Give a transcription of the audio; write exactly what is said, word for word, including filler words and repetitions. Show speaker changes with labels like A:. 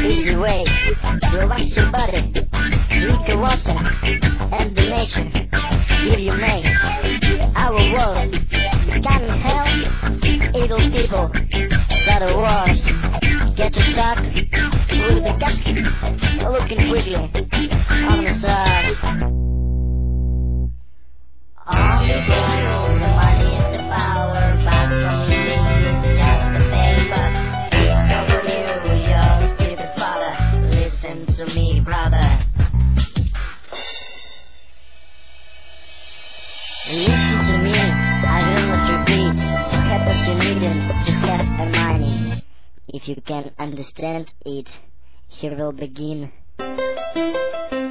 A: easy way. Relax your body, drink the water, and the nature give you mate. Our world can't help evil people that are wars. Get your stuck with the cat looking quickly on the stars. All the gold, the money and the power, but for me it's just the paper. It's over you, your stupid father. Listen to me, brother. Listen to me, I will not repeat. Help us you need it to get a money. If you can understand it, here will begin.